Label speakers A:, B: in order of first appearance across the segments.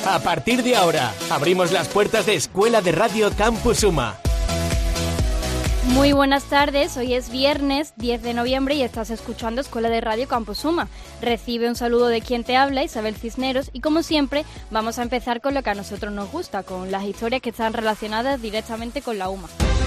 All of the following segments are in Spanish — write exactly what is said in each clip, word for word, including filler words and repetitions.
A: A partir de ahora, abrimos las puertas de Escuela de Radio Campus UMA.
B: Muy buenas tardes, hoy es viernes diez de noviembre y estás escuchando Escuela de Radio Campus UMA. Recibe un saludo de quien te habla, Isabel Cisneros, y como siempre vamos a empezar con lo que a nosotros nos gusta, con las historias que están relacionadas directamente con la UMA.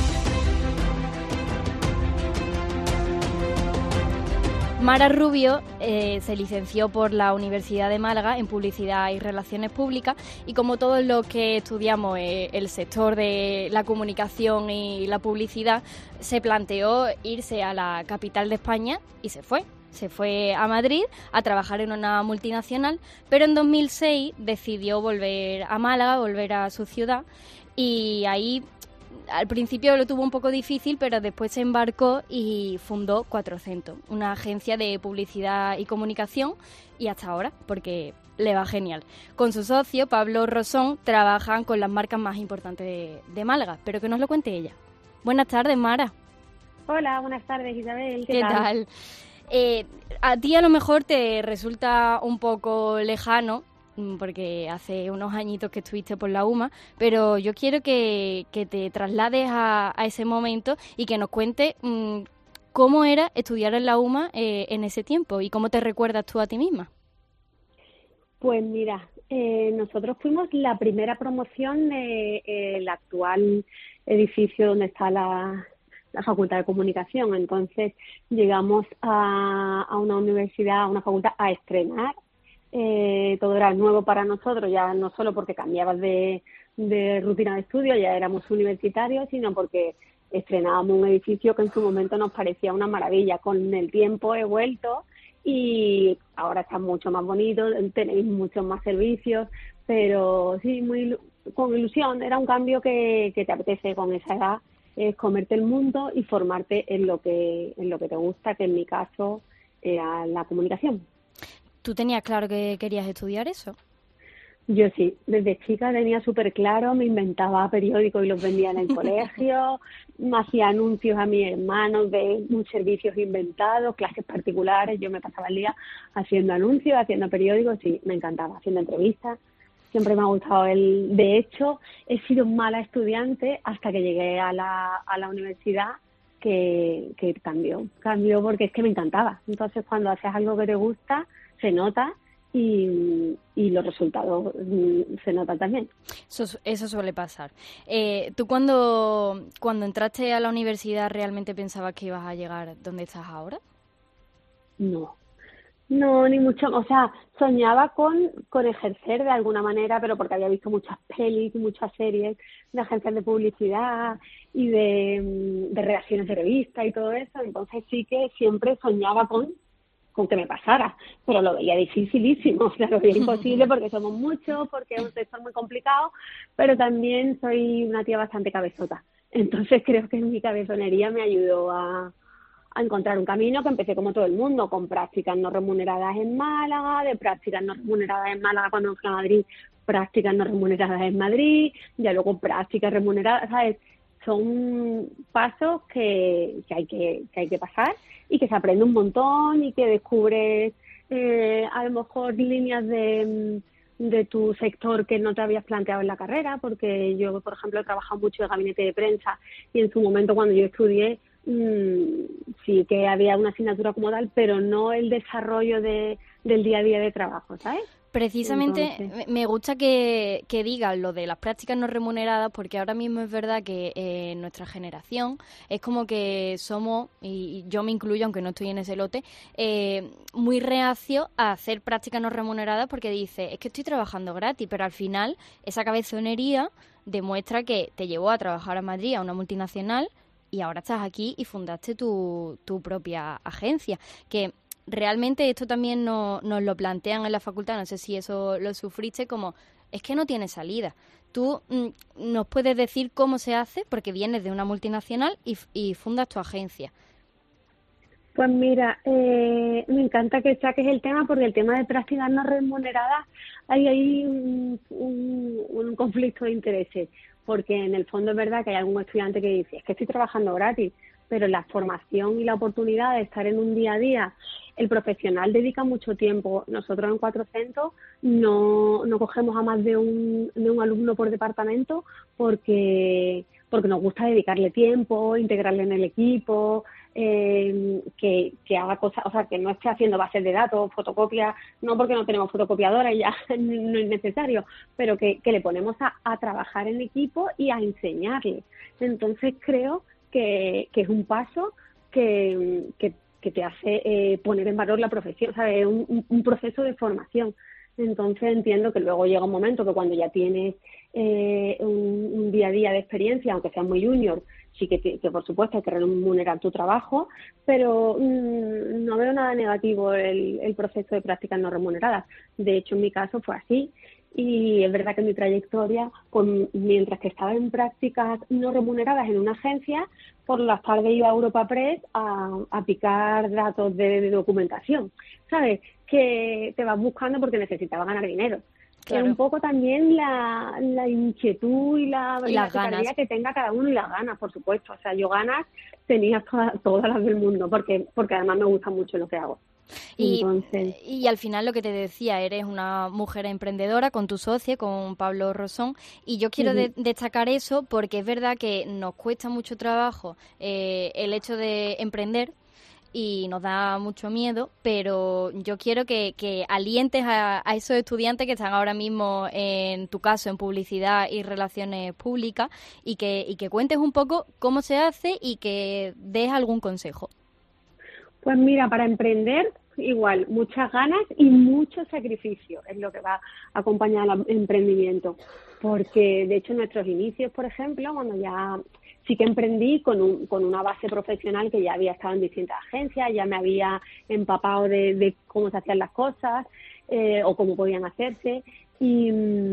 B: Mara Rubio eh, se licenció por la Universidad de Málaga en Publicidad y Relaciones Públicas y como todos los que estudiamos eh, el sector de la comunicación y la publicidad, se planteó irse a la capital de España y se fue. Se fue a Madrid a trabajar en una multinacional, pero en dos mil seis decidió volver a Málaga, volver a su ciudad y ahí... Al principio lo tuvo un poco difícil, pero después se embarcó y fundó cuatrocientos, una agencia de publicidad y comunicación, y hasta ahora, porque le va genial. Con su socio, Pablo Rosón, trabajan con las marcas más importantes de, de Málaga, pero que nos lo cuente ella. Buenas tardes, Mara.
C: Hola, buenas tardes, Isabel. ¿Qué,
B: ¿Qué tal? tal? Eh, a ti a lo mejor te resulta un poco lejano, porque hace unos añitos que estuviste por la UMA, pero yo quiero que, que te traslades a, a ese momento y que nos cuentes mmm, cómo era estudiar en la UMA eh, en ese tiempo y cómo te recuerdas tú a ti misma.
C: Pues mira, eh, nosotros fuimos la primera promoción del eh, actual edificio donde está la, la Facultad de Comunicación. Entonces llegamos a, a una universidad, a una facultad a estrenar. Eh, todo era nuevo para nosotros, ya no solo porque cambiabas de, de rutina de estudio, ya éramos universitarios, sino porque estrenábamos un edificio que en su momento nos parecía una maravilla. Con el tiempo he vuelto y ahora está mucho más bonito, tenéis muchos más servicios, pero sí, muy con ilusión. Era un cambio que, que te apetece con esa edad, es comerte el mundo y formarte en lo que, en lo que te gusta, que en mi caso era la comunicación.
B: ¿Tú tenías claro que querías estudiar eso?
C: Yo sí, desde chica tenía súper claro, me inventaba periódicos y los vendía en el colegio, me hacía anuncios a mis hermanos de servicios inventados, clases particulares, yo me pasaba el día haciendo anuncios, haciendo periódicos, sí, me encantaba, haciendo entrevistas, siempre me ha gustado el... De hecho, he sido mala estudiante hasta que llegué a la, a la universidad, que, que cambió, cambió porque es que me encantaba. Entonces, cuando haces algo que te gusta, se nota y, y los resultados se notan también.
B: Eso, eso suele pasar. Eh, ¿Tú cuando, cuando entraste a la universidad realmente pensabas que ibas a llegar donde estás ahora?
C: No, no, ni mucho. O sea, soñaba con, con ejercer de alguna manera, pero porque había visto muchas pelis, muchas series de agencias de publicidad y de, de redacciones de revistas y todo eso. Entonces sí que siempre soñaba con con que me pasara, pero lo veía dificilísimo, o sea, lo veía imposible porque somos muchos, porque es un sector muy complicado, pero también soy una tía bastante cabezota. Entonces creo que mi cabezonería me ayudó a, a encontrar un camino que empecé como todo el mundo, con prácticas no remuneradas en Málaga, de prácticas no remuneradas en Málaga cuando fui a Madrid, prácticas no remuneradas en Madrid, ya luego prácticas remuneradas, ¿sabes? Son pasos que, que hay que, que hay que pasar y que se aprende un montón y que descubres eh, a lo mejor líneas de, de tu sector que no te habías planteado en la carrera, porque yo, por ejemplo, he trabajado mucho en gabinete de prensa y en su momento cuando yo estudié mmm, sí que había una asignatura como tal, pero no el desarrollo de, del día a día de trabajo, ¿sabes?
B: Precisamente
C: Entonces,
B: me gusta que, que digas lo de las prácticas no remuneradas, porque ahora mismo es verdad que eh, nuestra generación es como que somos, y yo me incluyo aunque no estoy en ese lote, eh, muy reacio a hacer prácticas no remuneradas porque dice, es que estoy trabajando gratis, pero al final esa cabezonería demuestra que te llevó a trabajar a Madrid, a una multinacional, y ahora estás aquí y fundaste tu, tu propia agencia, que... Realmente esto también no, nos lo plantean en la facultad, no sé si eso lo sufriste, como es que no tiene salida. Tú mm, nos puedes decir cómo se hace, porque vienes de una multinacional y, y fundas tu agencia.
C: Pues mira, eh, me encanta que saques el tema porque el tema de prácticas no remuneradas hay ahí un, un, un conflicto de intereses, porque en el fondo es verdad que hay algún estudiante que dice, es que estoy trabajando gratis, pero la formación y la oportunidad de estar en un día a día el profesional dedica mucho tiempo. Nosotros en Cuatrocientos no, no cogemos a más de un, de un alumno por departamento porque, porque nos gusta dedicarle tiempo, integrarle en el equipo, eh, que, que haga cosas, o sea, que no esté haciendo bases de datos, fotocopias, no porque no tenemos fotocopiadora y ya no es necesario, pero que, que le ponemos a, a trabajar en equipo y a enseñarle. Entonces creo que, que es un paso que, que, que te hace eh, poner en valor la profesión, ¿sabes? Un, un, un proceso de formación. Entonces entiendo que luego llega un momento que cuando ya tienes eh, un, un día a día de experiencia, aunque seas muy junior, sí que, que por supuesto hay que remunerar tu trabajo, pero mmm, no veo nada negativo el, el proceso de prácticas no remuneradas. De hecho, en mi caso fue así. Y es verdad que en mi trayectoria, pues, mientras que estaba en prácticas no remuneradas en una agencia, por las tardes iba a Europa Press a, a picar datos de, de documentación, ¿sabes? Que te vas buscando porque necesitaba ganar dinero. Claro. Es un poco también la, la inquietud y la,
B: y
C: la
B: las ganas
C: que tenga cada uno y las ganas, por supuesto. O sea, yo ganas tenía todas, todas las del mundo porque, porque además me gusta mucho lo que hago.
B: Y,
C: Entonces...
B: y al final lo que te decía, eres una mujer emprendedora con tu socio, con Pablo Rosón, y yo quiero uh-huh. de, destacar eso porque es verdad que nos cuesta mucho trabajo eh, el hecho de emprender y nos da mucho miedo, pero yo quiero que, que alientes a, a esos estudiantes que están ahora mismo, en tu caso, en publicidad y relaciones públicas, y que, y que cuentes un poco cómo se hace y que des algún consejo.
C: Pues mira, para emprender, igual, muchas ganas y mucho sacrificio es lo que va a acompañar al emprendimiento. Porque, de hecho, en nuestros inicios, por ejemplo, cuando ya sí que emprendí con, un, con una base profesional que ya había estado en distintas agencias, ya me había empapado de, de cómo se hacían las cosas eh, o cómo podían hacerse. Y,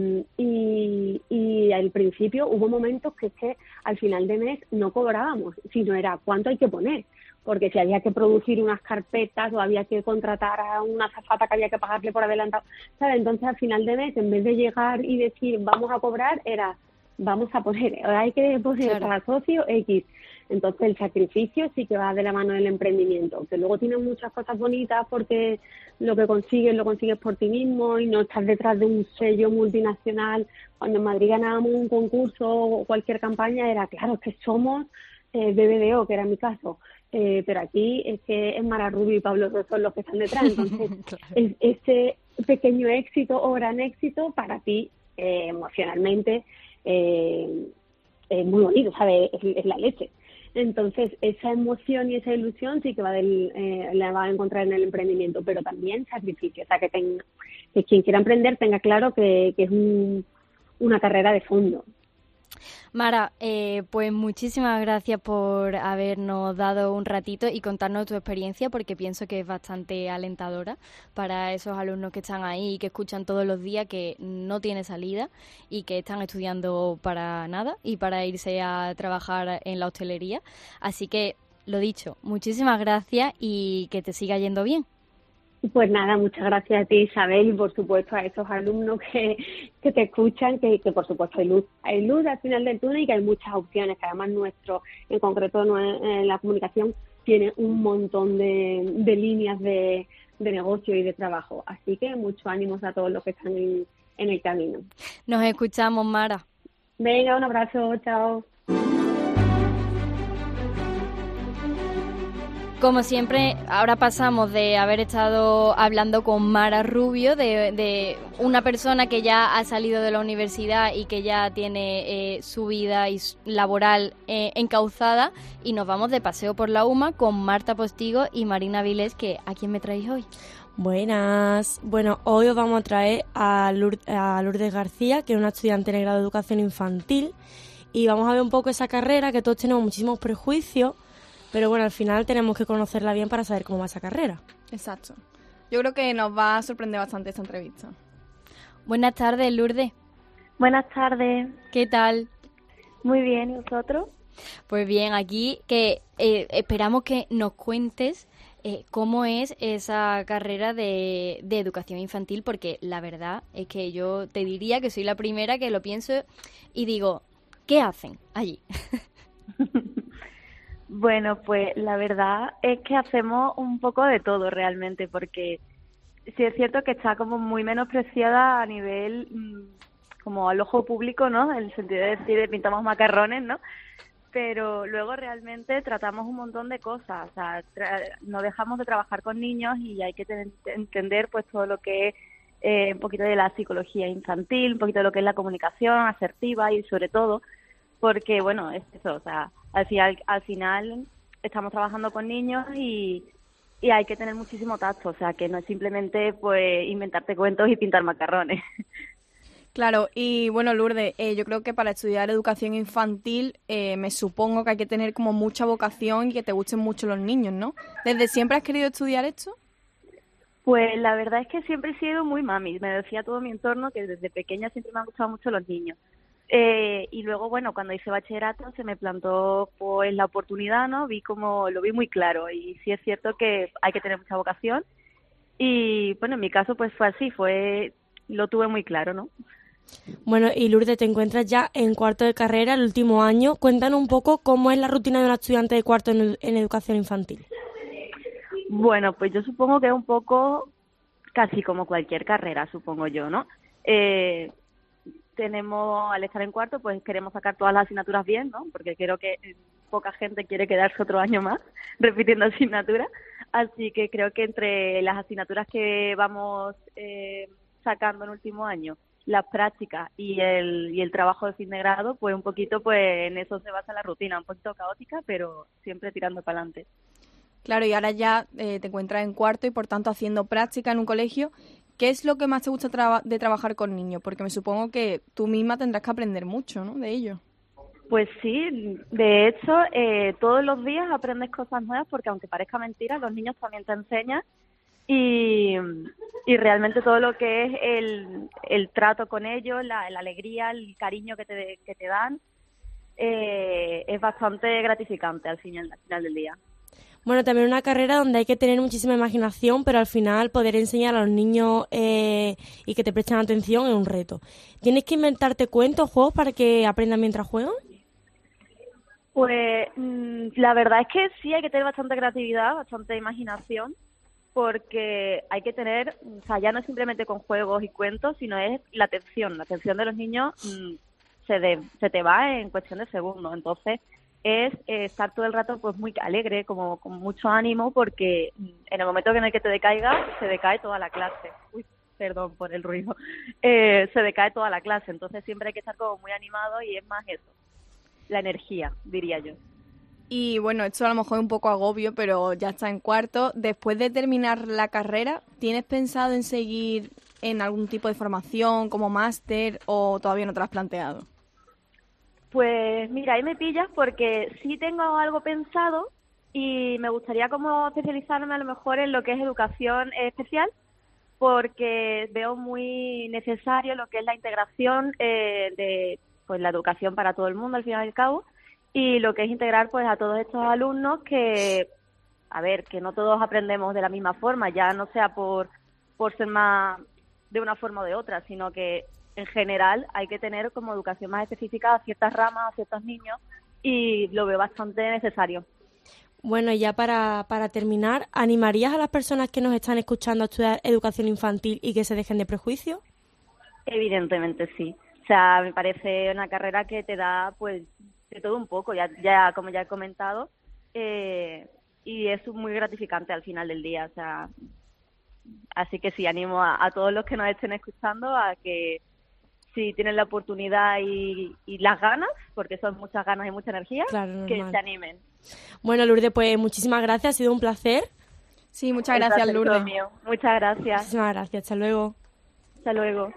C: y, y al principio hubo momentos que es que al final de mes no cobrábamos, sino era cuánto hay que poner. Porque si había que producir unas carpetas o había que contratar a una azafata que había que pagarle por adelantado, ¿sabes? Entonces, al final de mes, en vez de llegar y decir vamos a cobrar, era vamos a poner, hay que poner claro. para socio X. Entonces, el sacrificio sí que va de la mano del emprendimiento, que luego tiene muchas cosas bonitas porque lo que consigues, lo consigues por ti mismo y no estás detrás de un sello multinacional. Cuando en Madrid ganábamos un concurso o cualquier campaña, era claro, es que somos eh, B B D O, que era mi caso. Eh, pero aquí es que es Mara Rubio y Pablo Rosón los que están detrás, entonces claro. es, ese pequeño éxito o gran éxito para ti eh, emocionalmente eh, es muy bonito, ¿sabes? Es, es la leche. Entonces esa emoción y esa ilusión sí que va del, eh, la va a encontrar en el emprendimiento, pero también sacrificio, o sea que, tenga, que quien quiera emprender tenga claro que, que es un, una carrera de fondo.
B: Mara, eh, pues muchísimas gracias por habernos dado un ratito y contarnos tu experiencia, porque pienso que es bastante alentadora para esos alumnos que están ahí y que escuchan todos los días que no tiene salida y que están estudiando para nada y para irse a trabajar en la hostelería. Así que, lo dicho, muchísimas gracias y que te siga yendo bien.
C: Pues nada, muchas gracias a ti, Isabel, y por supuesto a esos alumnos que, que te escuchan, que, que por supuesto hay luz, hay luz al final del túnel y que hay muchas opciones, que además nuestro, en concreto en la comunicación, tiene un montón de, de líneas de, de negocio y de trabajo. Así que muchos ánimos a todos los que están en, en el camino.
B: Nos escuchamos, Mara.
C: Venga, un abrazo, chao.
B: Como siempre, ahora pasamos de haber estado hablando con Mara Rubio, de, de una persona que ya ha salido de la universidad y que ya tiene eh, su vida y laboral eh, encauzada, y nos vamos de paseo por la U M A con Marta Postigo y Marina Vilés, que ¿a quién me traéis hoy?
D: Buenas. Bueno, hoy os vamos a traer a Lourdes, a Lourdes García, que es una estudiante en el grado de Educación Infantil, y vamos a ver un poco esa carrera, que todos tenemos muchísimos prejuicios, pero bueno, al final tenemos que conocerla bien para saber cómo va esa carrera.
E: Exacto. Yo creo que nos va a sorprender bastante esta entrevista.
B: Buenas tardes, Lourdes.
F: Buenas tardes.
B: ¿Qué tal?
F: Muy bien, ¿y vosotros?
B: Pues bien, aquí que eh, esperamos que nos cuentes eh, cómo es esa carrera de, de educación infantil, porque la verdad es que yo te diría que soy la primera que lo pienso y digo, ¿qué hacen allí?
F: Bueno, pues la verdad es que hacemos un poco de todo realmente, porque sí es cierto que está como muy menospreciada a nivel mmm, como al ojo público, ¿no? En el sentido de decir, pintamos macarrones, ¿no? Pero luego realmente tratamos un montón de cosas, o sea, tra- no dejamos de trabajar con niños y hay que ten- entender pues todo lo que es eh, un poquito de la psicología infantil, un poquito de lo que es la comunicación asertiva y sobre todo porque, bueno, es eso, o sea, al final, al final estamos trabajando con niños y, y hay que tener muchísimo tacto, o sea, que no es simplemente pues inventarte cuentos y pintar macarrones.
E: Claro, y bueno, Lourdes, eh, yo creo que para estudiar educación infantil eh, me supongo que hay que tener como mucha vocación y que te gusten mucho los niños, ¿no? ¿Desde siempre has querido estudiar esto?
F: Pues la verdad es que siempre he sido muy mami, me decía todo mi entorno que desde pequeña siempre me han gustado mucho los niños. Eh, y luego, bueno, cuando hice bachillerato se me plantó pues la oportunidad, ¿no? Vi como, lo vi muy claro y sí es cierto que hay que tener mucha vocación y, bueno, en mi caso pues fue así, fue, lo tuve muy claro, ¿no?
D: Bueno, y Lourdes, te encuentras ya en cuarto de carrera, el último año. Cuéntanos un poco cómo es la rutina de una estudiante de cuarto en, en educación infantil.
F: Bueno, pues yo supongo que es un poco casi como cualquier carrera, supongo yo, ¿no? Eh, tenemos, al estar en cuarto, pues queremos sacar todas las asignaturas bien, ¿no? Porque creo que poca gente quiere quedarse otro año más repitiendo asignaturas. Así que creo que entre las asignaturas que vamos eh, sacando en último año, las prácticas y el y el trabajo de fin de grado, pues un poquito, pues en eso se basa la rutina, un poquito caótica, pero siempre tirando para adelante.
E: Claro, y ahora ya eh, te encuentras en cuarto y por tanto haciendo práctica en un colegio. ¿Qué es lo que más te gusta traba- de trabajar con niños? Porque me supongo que tú misma tendrás que aprender mucho, ¿no?, de ellos.
F: Pues sí, de hecho, eh, todos los días aprendes cosas nuevas porque aunque parezca mentira, los niños también te enseñan y, y realmente todo lo que es el, el trato con ellos, la, la alegría, el cariño que te, que te dan, eh, es bastante gratificante al final, al final del día.
D: Bueno, también una carrera donde hay que tener muchísima imaginación, pero al final poder enseñar a los niños eh, y que te presten atención es un reto. ¿Tienes que inventarte cuentos, juegos para que aprendan mientras juegan?
F: Pues mmm, la verdad es que sí hay que tener bastante creatividad, bastante imaginación, porque hay que tener, o sea, ya no es simplemente con juegos y cuentos, sino es la atención. La atención de los niños mmm, se, de, se te va en cuestión de segundos. Entonces, es eh, estar todo el rato pues muy alegre, como con mucho ánimo, porque en el momento en el que te decaigas, se decae toda la clase. Uy, perdón por el ruido. Eh, se decae toda la clase, entonces siempre hay que estar como muy animado y es más eso, la energía, diría yo.
E: Y bueno, esto a lo mejor es un poco agobio, pero ya está en cuarto. Después de terminar la carrera, ¿tienes pensado en seguir en algún tipo de formación como máster o todavía no te lo has planteado?
F: Pues mira, ahí me pillas porque sí tengo algo pensado y me gustaría como especializarme a lo mejor en lo que es educación especial, porque veo muy necesario lo que es la integración eh, de pues la educación para todo el mundo al fin y al cabo, y lo que es integrar pues a todos estos alumnos que, a ver, que no todos aprendemos de la misma forma, ya no sea por, por ser más de una forma o de otra, sino que en general hay que tener como educación más específica a ciertas ramas, a ciertos niños, y lo veo bastante necesario.
D: Bueno, y ya para, para terminar, ¿animarías a las personas que nos están escuchando a estudiar educación infantil y que se dejen de prejuicios?
F: Evidentemente sí. O sea, me parece una carrera que te da pues de todo un poco, ya, ya como ya he comentado, eh, y es muy gratificante al final del día. O sea, así que sí, animo a, a todos los que nos estén escuchando a que si tienen la oportunidad y, y las ganas, porque son muchas ganas y mucha energía,
D: claro,
F: que se animen.
D: Bueno, Lourdes, pues muchísimas gracias, ha sido un placer.
E: Sí, muchas gracias, Lourdes.
F: Mío. Muchas gracias.
D: Muchísimas gracias, hasta luego.
F: Hasta luego.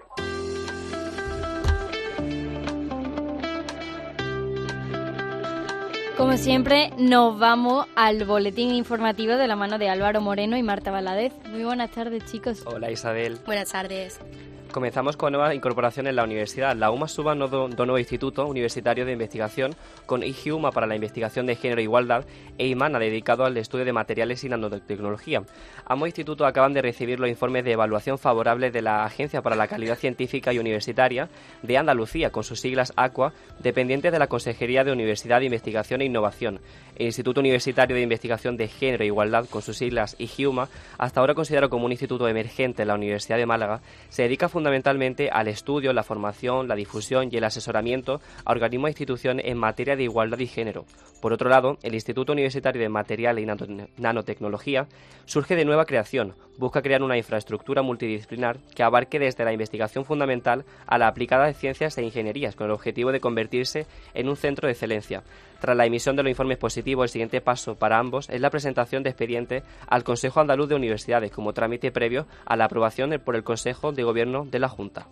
B: Como siempre, nos vamos al boletín informativo de la mano de Álvaro Moreno y Marta Valadez. Muy buenas tardes, chicos.
G: Hola, Isabel.
H: Buenas tardes.
G: Comenzamos con nueva incorporación en la universidad. La U M A suba un nuevo instituto universitario de investigación con I G I U M A para la investigación de género e igualdad e I M A N A dedicado al estudio de materiales y nanotecnología. Ambos institutos acaban de recibir los informes de evaluación favorable de la Agencia para la Calidad Científica y Universitaria de Andalucía, con sus siglas ACUA, dependiente de la Consejería de Universidad de Investigación e Innovación. El Instituto Universitario de Investigación de Género e Igualdad, con sus siglas I G I U M A, hasta ahora considerado como un instituto emergente en la Universidad de Málaga, se dedica fundamentalmente al estudio, la formación, la difusión y el asesoramiento a organismos e instituciones en materia de igualdad y género. Por otro lado, el Instituto Universitario de Materiales y Nanotecnología surge de nueva creación. Busca crear una infraestructura multidisciplinar que abarque desde la investigación fundamental a la aplicada de ciencias e ingenierías, con el objetivo de convertirse en un centro de excelencia. Tras la emisión de los informes positivos, el siguiente paso para ambos es la presentación de expediente al Consejo Andaluz de Universidades como trámite previo a la aprobación por el Consejo de Gobierno de la Junta.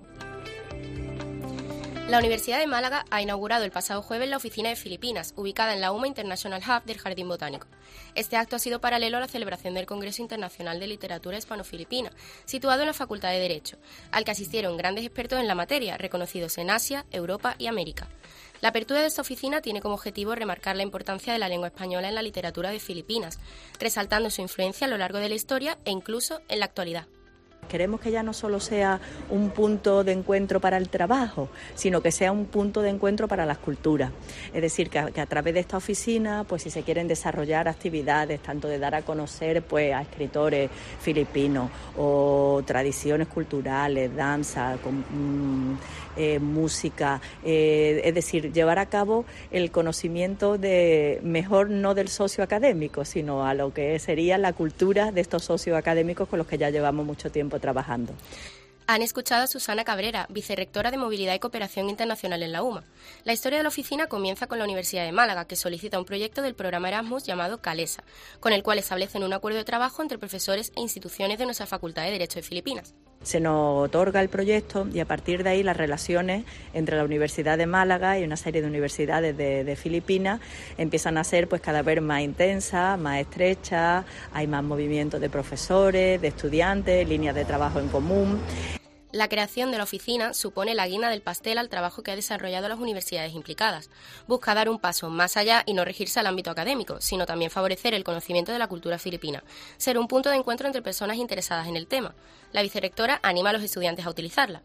H: La Universidad de Málaga ha inaugurado el pasado jueves la oficina de Filipinas, ubicada en la U M A International Hub del Jardín Botánico. Este acto ha sido paralelo a la celebración del Congreso Internacional de Literatura Hispano-Filipina, situado en la Facultad de Derecho, al que asistieron grandes expertos en la materia, reconocidos en Asia, Europa y América. La apertura de esta oficina tiene como objetivo remarcar la importancia de la lengua española en la literatura de Filipinas, resaltando su influencia a lo largo de la historia e incluso en la actualidad.
I: Queremos que ya no solo sea un punto de encuentro para el trabajo, sino que sea un punto de encuentro para las culturas. Es decir, que a, que a través de esta oficina, pues si se quieren desarrollar actividades, tanto de dar a conocer pues a escritores filipinos o tradiciones culturales, danza, con, mmm, eh, música, eh, es decir, llevar a cabo el conocimiento de, mejor no del socio académico, sino a lo que sería la cultura de estos socios académicos con los que ya llevamos mucho tiempo trabajando.
H: Han escuchado a Susana Cabrera, vicerrectora de Movilidad y Cooperación Internacional en la U M A. La historia de la oficina comienza con la Universidad de Málaga, que solicita un proyecto del programa Erasmus llamado CALESA, con el cual establecen un acuerdo de trabajo entre profesores e instituciones de nuestra Facultad de Derecho de Filipinas.
I: Se nos otorga el proyecto y a partir de ahí las relaciones entre la Universidad de Málaga y una serie de universidades de, de Filipinas empiezan a ser pues cada vez más intensas, más estrechas, hay más movimientos de profesores, de estudiantes, líneas de trabajo en común.
H: La creación de la oficina supone la guinda del pastel al trabajo que ha desarrollado las universidades implicadas. Busca dar un paso más allá y no regirse al ámbito académico, sino también favorecer el conocimiento de la cultura filipina, ser un punto de encuentro entre personas interesadas en el tema. La vicerrectora anima a los estudiantes a utilizarla.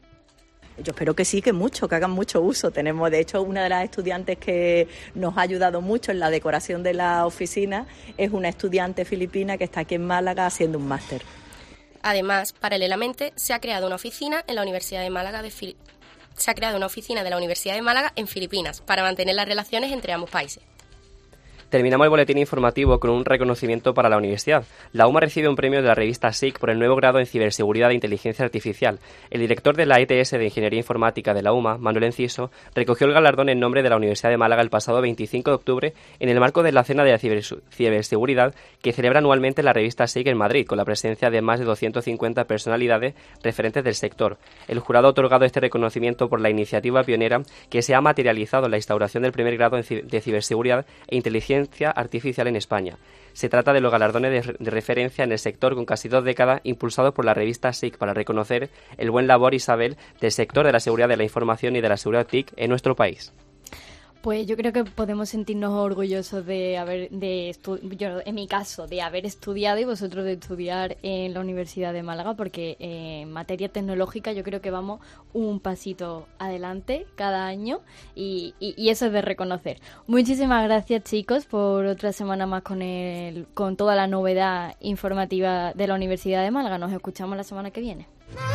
I: Yo espero que sí, que mucho, que hagan mucho uso. Tenemos, de hecho, una de las estudiantes que nos ha ayudado mucho en la decoración de la oficina es una estudiante filipina que está aquí en Málaga haciendo un máster.
H: Además, paralelamente, se ha creado una oficina en la Universidad de Málaga de Fili- se ha creado una oficina de la Universidad de Málaga en Filipinas para mantener las relaciones entre ambos países.
G: Terminamos el boletín informativo con un reconocimiento para la universidad. La U M A recibe un premio de la revista S I C por el nuevo grado en ciberseguridad e inteligencia artificial. El director de la E T S de Ingeniería Informática de la U M A, Manuel Enciso, recogió el galardón en nombre de la Universidad de Málaga el pasado veinticinco de octubre en el marco de la Cena de la Ciberseguridad que celebra anualmente la revista S I C en Madrid, con la presencia de más de doscientas cincuenta personalidades referentes del sector. El jurado ha otorgado este reconocimiento por la iniciativa pionera que se ha materializado en la instauración del primer grado de ciberseguridad e inteligencia artificial en España. Se trata de los galardones de, de referencia en el sector con casi dos décadas impulsados por la revista S I C para reconocer el buen labor y saber del sector de la seguridad de la información y de la seguridad T I C en nuestro país.
B: Pues yo creo que podemos sentirnos orgullosos de haber, de estu- yo en mi caso, de haber estudiado y vosotros de estudiar en la Universidad de Málaga, porque eh, en materia tecnológica yo creo que vamos un pasito adelante cada año y, y, y eso es de reconocer. Muchísimas gracias, chicos, por otra semana más con el, con toda la novedad informativa de la Universidad de Málaga. Nos escuchamos la semana que viene.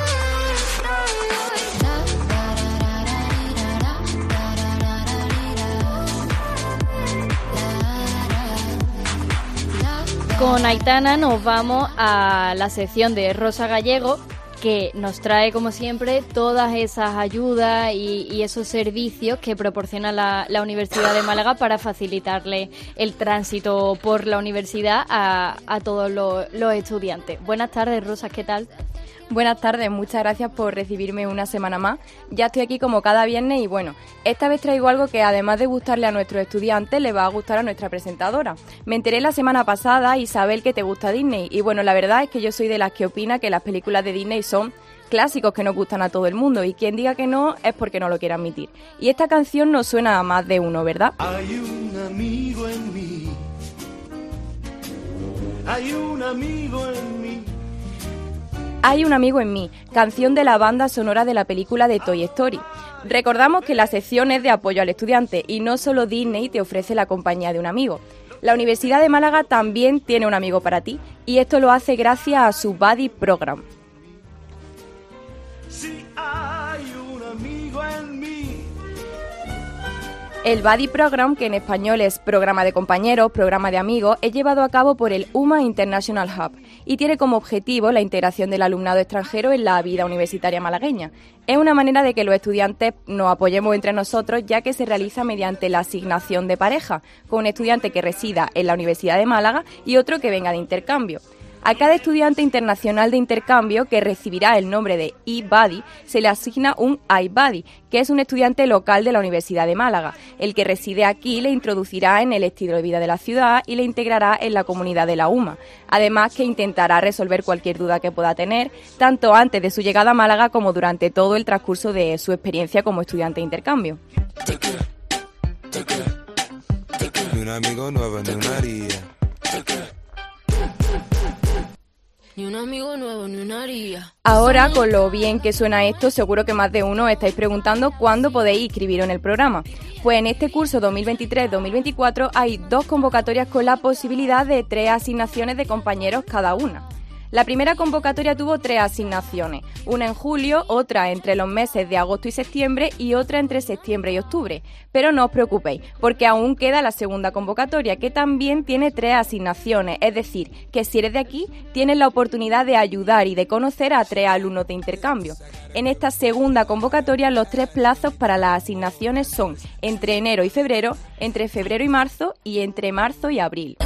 B: Con Aitana nos vamos a la sección de Rosa Gallego, que nos trae, como siempre, todas esas ayudas y, y esos servicios que proporciona la, la Universidad de Málaga para facilitarle el tránsito por la universidad a, a todos los, los estudiantes. Buenas tardes, Rosa, ¿qué tal?
J: Buenas tardes, muchas gracias por recibirme una semana más. Ya estoy aquí como cada viernes y bueno, esta vez traigo algo que además de gustarle a nuestros estudiantes, le va a gustar a nuestra presentadora. Me enteré la semana pasada, Isabel, que te gusta Disney y bueno, la verdad es que yo soy de las que opina que las películas de Disney son clásicos que nos gustan a todo el mundo y quien diga que no es porque no lo quiere admitir. Y esta canción nos suena a más de uno, ¿verdad?
K: Hay un amigo en mí, hay un amigo en mí.
J: Hay un amigo en mí, canción de la banda sonora de la película de Toy Story. Recordamos que la sección es de apoyo al estudiante y no solo Disney te ofrece la compañía de un amigo. La Universidad de Málaga también tiene un amigo para ti y esto lo hace gracias a su Buddy Program.
K: Sí, hay un amigo en mí.
J: El Buddy Program, que en español es programa de compañeros, programa de amigos, es llevado a cabo por el U M A International Hub y tiene como objetivo la integración del alumnado extranjero en la vida universitaria malagueña. Es una manera de que los estudiantes nos apoyemos entre nosotros, ya que se realiza mediante la asignación de pareja, con un estudiante que resida en la Universidad de Málaga y otro que venga de intercambio. A cada estudiante internacional de intercambio que recibirá el nombre de eBuddy se le asigna un iBuddy, que es un estudiante local de la Universidad de Málaga. El que reside aquí le introducirá en el estilo de vida de la ciudad y le integrará en la comunidad de la U M A. Además que intentará resolver cualquier duda que pueda tener, tanto antes de su llegada a Málaga como durante todo el transcurso de su experiencia como estudiante de intercambio.
L: Ni un amigo nuevo ni una haría.
M: Ni un amigo nuevo, ni una haría.
J: Ahora, con lo bien que suena esto, seguro que más de uno estáis preguntando cuándo podéis inscribiros en el programa. Pues en este curso dos mil veintitrés dos mil veinticuatro hay dos convocatorias con la posibilidad de tres asignaciones de compañeros cada una. La primera convocatoria tuvo tres asignaciones, una en julio, otra entre los meses de agosto y septiembre y otra entre septiembre y octubre. Pero no os preocupéis, porque aún queda la segunda convocatoria, que también tiene tres asignaciones, es decir, que si eres de aquí, tienes la oportunidad de ayudar y de conocer a tres alumnos de intercambio. En esta segunda convocatoria, los tres plazos para las asignaciones son entre enero y febrero, entre febrero y marzo y entre marzo y abril.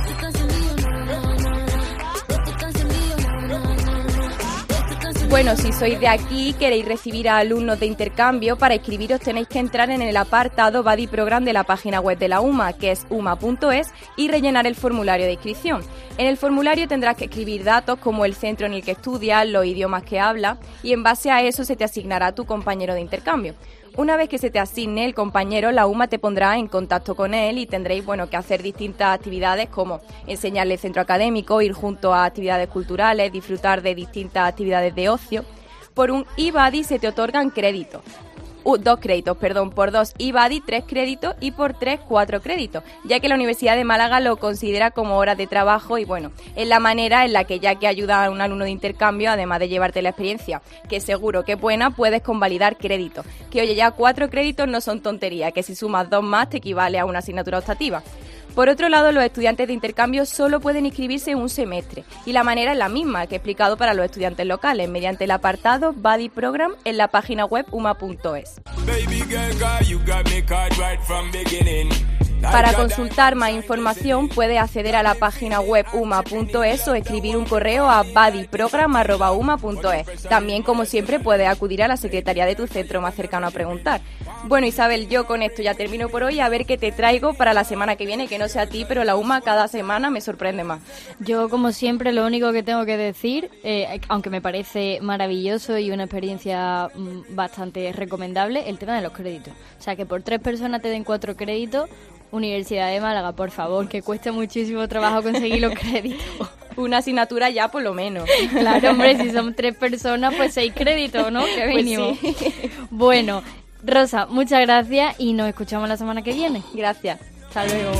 J: Bueno, si sois de aquí y queréis recibir a alumnos de intercambio, para inscribiros tenéis que entrar en el apartado Buddy Program de la página web de la U M A, que es u m a punto es, y rellenar el formulario de inscripción. En el formulario tendrás que escribir datos como el centro en el que estudias, los idiomas que hablas, y en base a eso se te asignará tu compañero de intercambio. Una vez que se te asigne el compañero, la U M A te pondrá en contacto con él y tendréis bueno, que hacer distintas actividades como enseñarle el centro académico, ir junto a actividades culturales, disfrutar de distintas actividades de ocio. Por un eBuddy se te otorgan créditos. Uh, dos créditos, perdón, por dos eBuddy, tres créditos y por tres, cuatro créditos, ya que la Universidad de Málaga lo considera como horas de trabajo y bueno, es la manera en la que ya que ayuda a un alumno de intercambio, además de llevarte la experiencia, que seguro que es buena, puedes convalidar créditos, que oye, ya cuatro créditos no son tontería, que si sumas dos más te equivale a una asignatura optativa. Por otro lado, los estudiantes de intercambio solo pueden inscribirse en un semestre y la manera es la misma que he explicado para los estudiantes locales, mediante el apartado Buddy Program en la página web u m a punto es. Para consultar más información puedes acceder a la página web u m a punto es o escribir un correo a buddyprogram arroba u m a punto es. También, como siempre, puedes acudir a la secretaría de tu centro más cercano a preguntar. Bueno, Isabel, yo con esto ya termino por hoy, a ver qué te traigo para la semana que viene, que no sea a ti, pero la U M A cada semana me sorprende más.
B: Yo, como siempre, lo único que tengo que decir, eh, aunque me parece maravilloso y una experiencia mm, bastante recomendable, el tema de los créditos. O sea, que por tres personas te den cuatro créditos. Universidad de Málaga, por favor, que cuesta muchísimo trabajo conseguir los créditos.
J: Una asignatura ya, por lo menos.
B: Claro, hombre, si son tres personas, pues seis créditos, ¿no? Que mínimo.
J: Pues sí.
B: Bueno, Rosa, muchas gracias y nos escuchamos la semana que viene.
J: Gracias.
B: Hasta luego.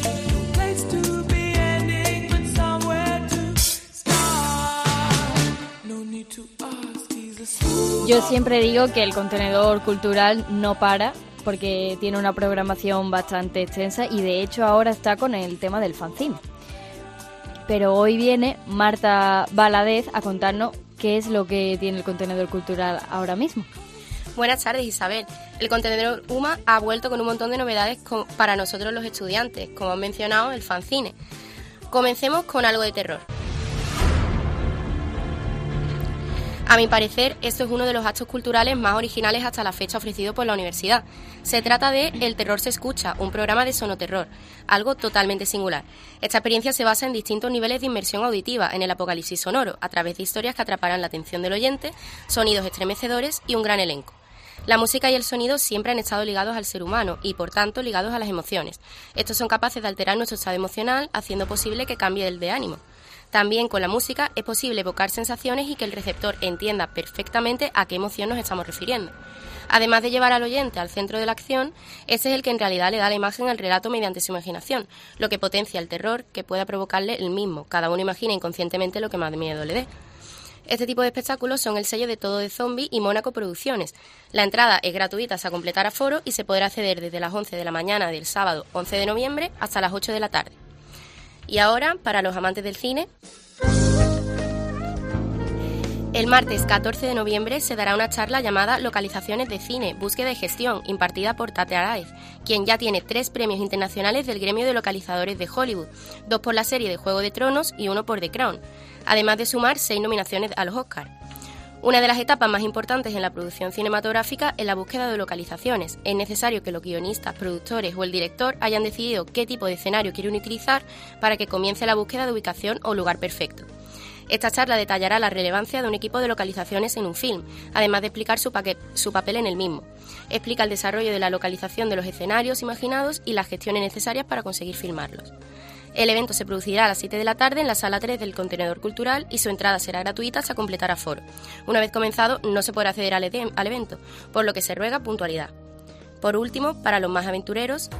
B: Yo siempre digo que el contenedor cultural no para, porque tiene una programación bastante extensa y de hecho ahora está con el tema del fanzine. Pero hoy viene Marta Valadez a contarnos qué es lo que tiene el contenedor cultural ahora mismo.
H: Buenas tardes, Isabel. El contenedor U M A ha vuelto con un montón de novedades para nosotros los estudiantes, como han mencionado, el fanzine. Comencemos con algo de terror. A mi parecer, esto es uno de los actos culturales más originales hasta la fecha ofrecido por la universidad. Se trata de El terror se escucha, un programa de sonoterror, algo totalmente singular. Esta experiencia se basa en distintos niveles de inmersión auditiva en el apocalipsis sonoro, a través de historias que atraparán la atención del oyente, sonidos estremecedores y un gran elenco. La música y el sonido siempre han estado ligados al ser humano y, por tanto, ligados a las emociones. Estos son capaces de alterar nuestro estado emocional, haciendo posible que cambie el de ánimo. También con la música es posible evocar sensaciones y que el receptor entienda perfectamente a qué emoción nos estamos refiriendo. Además de llevar al oyente al centro de la acción, ese es el que en realidad le da la imagen al relato mediante su imaginación, lo que potencia el terror que pueda provocarle el mismo. Cada uno imagina inconscientemente lo que más miedo le dé. Este tipo de espectáculos son el sello de Todo de Zombie y Mónaco Producciones. La entrada es gratuita hasta completar aforo y se podrá acceder desde las once de la mañana del sábado once de noviembre hasta las ocho de la tarde. Y ahora, para los amantes del cine, el martes catorce de noviembre se dará una charla llamada Localizaciones de Cine, Búsqueda y Gestión, impartida por Tate Araez, quien ya tiene tres premios internacionales del gremio de localizadores de Hollywood, dos por la serie de Juego de Tronos y uno por The Crown, además de sumar seis nominaciones a los Oscars. Una de las etapas más importantes en la producción cinematográfica es la búsqueda de localizaciones. Es necesario que los guionistas, productores o el director hayan decidido qué tipo de escenario quieren utilizar para que comience la búsqueda de ubicación o lugar perfecto. Esta charla detallará la relevancia de un equipo de localizaciones en un film, además de explicar su, su papel en el mismo. Explica el desarrollo de la localización de los escenarios imaginados y las gestiones necesarias para conseguir filmarlos. El evento se producirá a las siete de la tarde en la sala tres del Contenedor Cultural y su entrada será gratuita hasta completar aforo. Una vez comenzado, no se podrá acceder al, ed- al evento, por lo que se ruega puntualidad. Por último, para los más aventureros,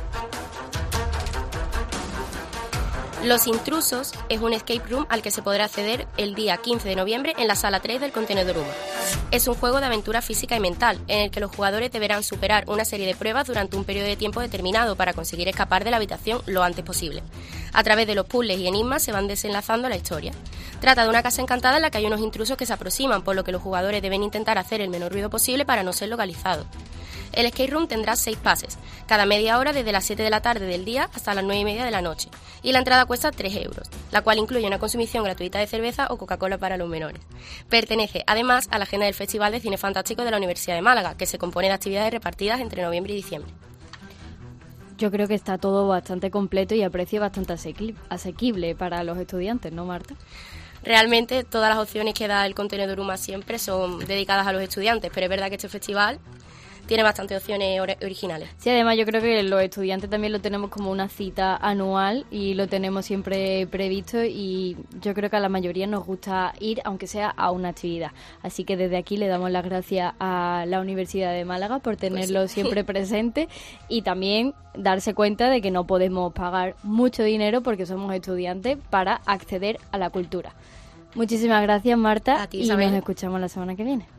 H: Los Intrusos es un escape room al que se podrá acceder el día quince de noviembre en la sala tres del Contenedor uno. Es un juego de aventura física y mental, en el que los jugadores deberán superar una serie de pruebas durante un periodo de tiempo determinado para conseguir escapar de la habitación lo antes posible. A través de los puzzles y enigmas se van desenlazando la historia. Trata de una casa encantada en la que hay unos intrusos que se aproximan, por lo que los jugadores deben intentar hacer el menor ruido posible para no ser localizados. El escape room tendrá seis pases, cada media hora desde las siete de la tarde del día hasta las nueve y media de la noche, y la entrada cuesta tres euros, la cual incluye una consumición gratuita de cerveza o Coca-Cola para los menores. Pertenece, además, a la agenda del Festival de Cine Fantástico de la Universidad de Málaga, que se compone de actividades repartidas entre noviembre y diciembre.
B: Yo creo que está todo bastante completo y a precio bastante asequible para los estudiantes, ¿no, Marta?
H: Realmente todas las opciones que da el Contenedor U M A siempre son dedicadas a los estudiantes, pero es verdad que este festival tiene bastantes opciones or- originales.
B: Sí, además yo creo que los estudiantes también lo tenemos como una cita anual y lo tenemos siempre previsto, y yo creo que a la mayoría nos gusta ir, aunque sea a una actividad. Así que desde aquí le damos las gracias a la Universidad de Málaga por tenerlo pues sí. siempre presente, y también darse cuenta de que no podemos pagar mucho dinero porque somos estudiantes para acceder a la cultura. Muchísimas gracias, Marta,
H: a ti,
B: y
H: Isabel.
B: Nos escuchamos la semana que viene.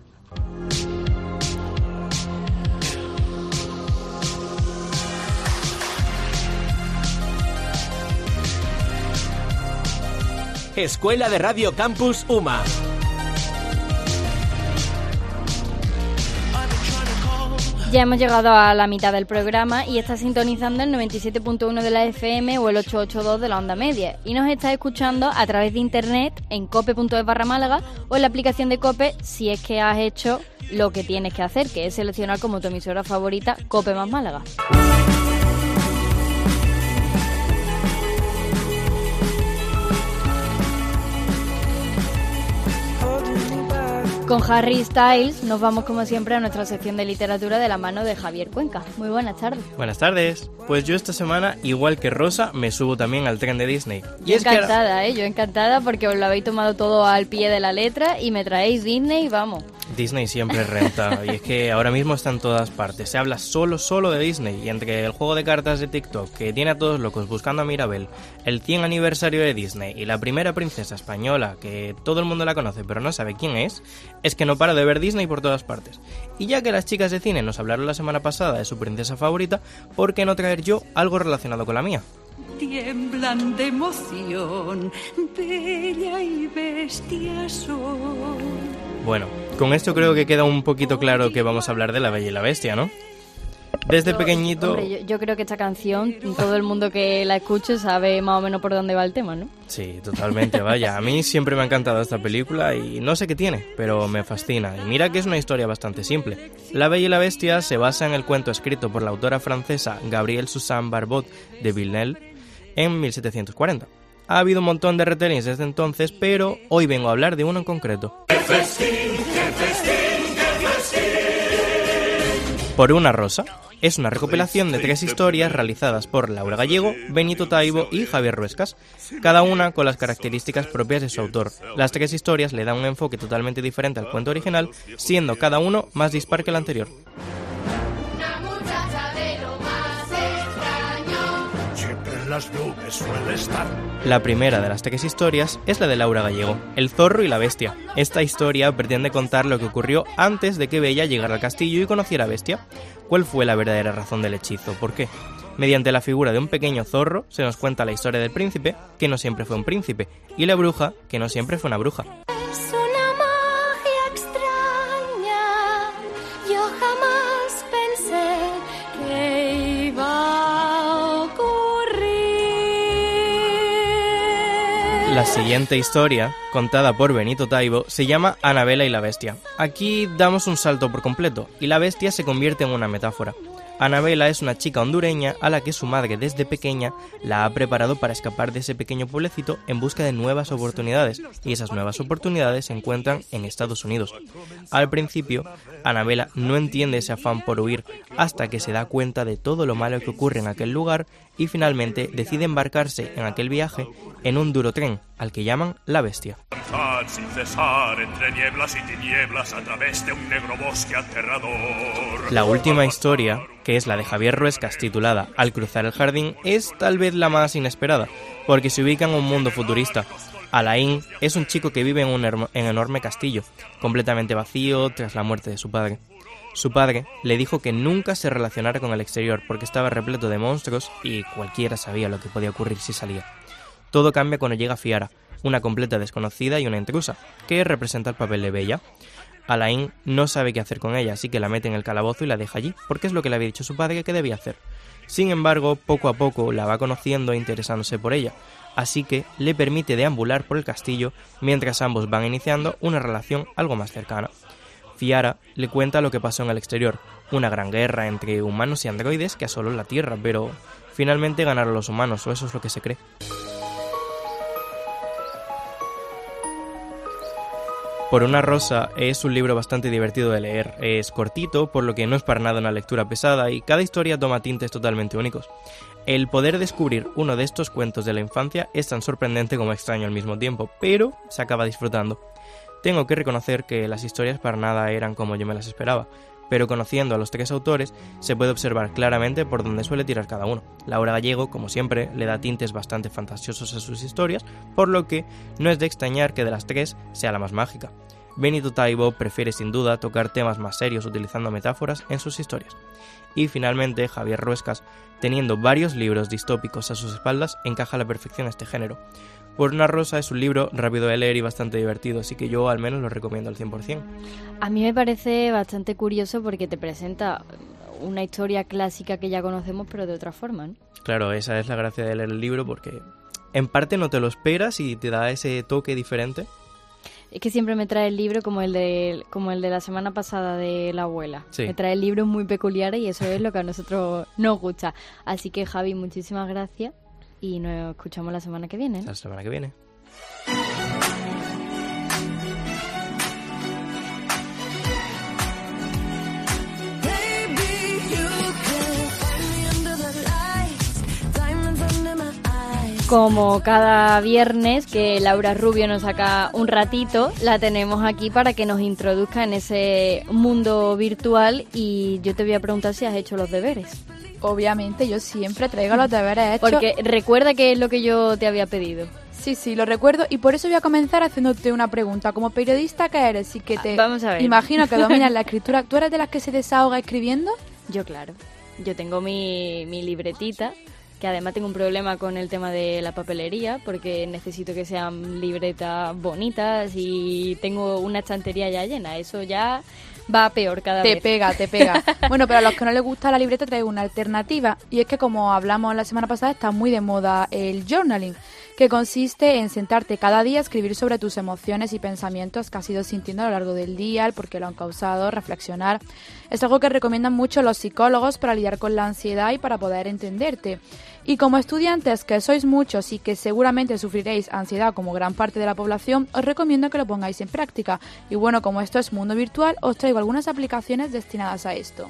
A: Escuela de Radio Campus U M A.
B: Ya hemos llegado a la mitad del programa y estás sintonizando el noventa y siete punto uno de la F M o el ochocientos ochenta y dos de la onda media, y nos estás escuchando a través de internet en cope punto es barra Málaga o en la aplicación de Cope, si es que has hecho lo que tienes que hacer, que es seleccionar como tu emisora favorita Cope más Málaga. Con Harry Styles nos vamos como siempre a nuestra sección de literatura de la mano de Javier Cuenca. Muy buenas tardes.
N: Buenas tardes. Pues yo esta semana, igual que Rosa, me subo también al tren de Disney. Y
B: yo
N: es
B: encantada,
N: que ahora...
B: ¿eh? Yo encantada porque os lo habéis tomado todo al pie de la letra y me traéis Disney y vamos.
N: Disney siempre renta, y es que ahora mismo está en todas partes. Se habla solo, solo de Disney, y entre el juego de cartas de TikTok que tiene a todos locos buscando a Mirabel, el cien aniversario de Disney y la primera princesa española, que todo el mundo la conoce pero no sabe quién es, es que no paro de ver Disney por todas partes. Y ya que las chicas de cine nos hablaron la semana pasada de su princesa favorita, ¿por qué no traer yo algo relacionado con la mía?
O: Tiemblan de emoción, bella y bestia son.
N: Bueno, con esto creo que queda un poquito claro que vamos a hablar de La Bella y la Bestia, ¿no? desde
B: Yo-
N: pequeñito...
B: hombre, yo, yo creo que esta canción, todo el mundo que la escuche sabe más o menos por dónde va el tema, ¿no?
N: Sí, totalmente, vaya. A mí siempre me ha encantado esta película y no sé qué tiene, pero me fascina. Y mira que es una historia bastante simple. La Bella y la Bestia se basa en el cuento escrito por la autora francesa Gabrielle Suzanne Barbot de Villeneuve en mil setecientos cuarenta. Ha habido un montón de retellings desde entonces, pero hoy vengo a hablar de uno en concreto. Por una rosa. Es una recopilación de tres historias realizadas por Laura Gallego, Benito Taibo y Javier Ruescas, cada una con las características propias de su autor. Las tres historias le dan un enfoque totalmente diferente al cuento original, siendo cada uno más dispar que el anterior.
K: Las nubes suele estar.
N: La primera de las tres historias es la de Laura Gallego, El zorro y la bestia. Esta historia pretende contar lo que ocurrió antes de que Bella llegara al castillo y conociera a Bestia. ¿Cuál fue la verdadera razón del hechizo? ¿Por qué? Mediante la figura de un pequeño zorro se nos cuenta la historia del príncipe, que no siempre fue un príncipe, y la bruja, que no siempre fue una bruja.
P: Es una magia extraña, yo jamás pensé que iba a ocurrir.
N: La siguiente historia, contada por Benito Taibo, se llama Anabela y la bestia. Aquí damos un salto por completo, y la bestia se convierte en una metáfora. Anabela es una chica hondureña a la que su madre desde pequeña la ha preparado para escapar de ese pequeño pueblecito en busca de nuevas oportunidades, y esas nuevas oportunidades se encuentran en Estados Unidos. Al principio, Anabela no entiende ese afán por huir hasta que se da cuenta de todo lo malo que ocurre en aquel lugar y finalmente decide embarcarse en aquel viaje en un duro tren, al que llaman La Bestia.
K: Avanzar sin cesar entre nieblas y tinieblas a través de un negro bosque aterrador.
N: La última historia, que es la de Javier Ruescas titulada Al cruzar el jardín, es tal vez la más inesperada, porque se ubica en un mundo futurista. Alain es un chico que vive en un en enorme castillo, completamente vacío tras la muerte de su padre. Su padre le dijo que nunca se relacionara con el exterior porque estaba repleto de monstruos y cualquiera sabía lo que podía ocurrir si salía. Todo cambia cuando llega Fiara, una completa desconocida y una intrusa, que representa el papel de Bella. Alain no sabe qué hacer con ella, así que la mete en el calabozo y la deja allí, porque es lo que le había dicho su padre que debía hacer. Sin embargo, poco a poco la va conociendo e interesándose por ella, así que le permite deambular por el castillo mientras ambos van iniciando una relación algo más cercana. Fiara le cuenta lo que pasó en el exterior, una gran guerra entre humanos y androides que asoló la Tierra, pero finalmente ganaron los humanos, o eso es lo que se cree. Por una rosa es un libro bastante divertido de leer, es cortito, por lo que no es para nada una lectura pesada y cada historia toma tintes totalmente únicos. El poder descubrir uno de estos cuentos de la infancia es tan sorprendente como extraño al mismo tiempo, pero se acaba disfrutando. Tengo que reconocer que las historias para nada eran como yo me las esperaba, pero conociendo a los tres autores se puede observar claramente por dónde suele tirar cada uno. Laura Gallego, como siempre, le da tintes bastante fantasiosos a sus historias, por lo que no es de extrañar que de las tres sea la más mágica. Benito Taibo prefiere sin duda tocar temas más serios utilizando metáforas en sus historias. Y finalmente Javier Ruescas, teniendo varios libros distópicos a sus espaldas, encaja a la perfección este género. Por una rosa es un libro rápido de leer y bastante divertido, así que yo al menos lo recomiendo al cien por ciento.
B: A mí me parece bastante curioso porque te presenta una historia clásica que ya conocemos, pero de otra forma, ¿no?
N: Claro, esa es la gracia de leer el libro, porque en parte no te lo esperas y te da ese toque diferente.
B: Es que siempre me trae el libro como el de como el de la semana pasada de la abuela.
N: Sí.
B: Me trae libros muy peculiares y eso es lo que a nosotros nos gusta. Así que, Javi, muchísimas gracias y nos escuchamos la semana que viene, ¿no?
N: La semana que viene.
B: Como cada viernes que Laura Rubio nos saca un ratito, la tenemos aquí para que nos introduzca en ese mundo virtual y yo te voy a preguntar si has hecho los deberes.
Q: Obviamente, yo siempre traigo los deberes hechos.
B: Porque recuerda que es lo que yo te había pedido.
Q: Sí, sí, lo recuerdo y por eso voy a comenzar haciéndote una pregunta. Como periodista que eres y que te
B: Vamos a ver.
Q: imagino que dominas la escritura, ¿tú eres de las que se desahoga escribiendo?
B: Yo, claro. Yo tengo mi, mi libretita, que además tengo un problema con el tema de la papelería, porque necesito que sean libretas bonitas y tengo una estantería ya llena. Eso ya Va peor cada
Q: te
B: vez.
Q: Te pega, te pega. Bueno, pero a los que no les gusta la libreta traigo una alternativa. Y es que, como hablamos la semana pasada, está muy de moda el journaling, que consiste en sentarte cada día a escribir sobre tus emociones y pensamientos que has ido sintiendo a lo largo del día, el por qué lo han causado, reflexionar. Es algo que recomiendan mucho los psicólogos para lidiar con la ansiedad y para poder entenderte. Y como estudiantes, que sois muchos y que seguramente sufriréis ansiedad como gran parte de la población, os recomiendo que lo pongáis en práctica. Y bueno, como esto es mundo virtual, os traigo algunas aplicaciones destinadas a esto.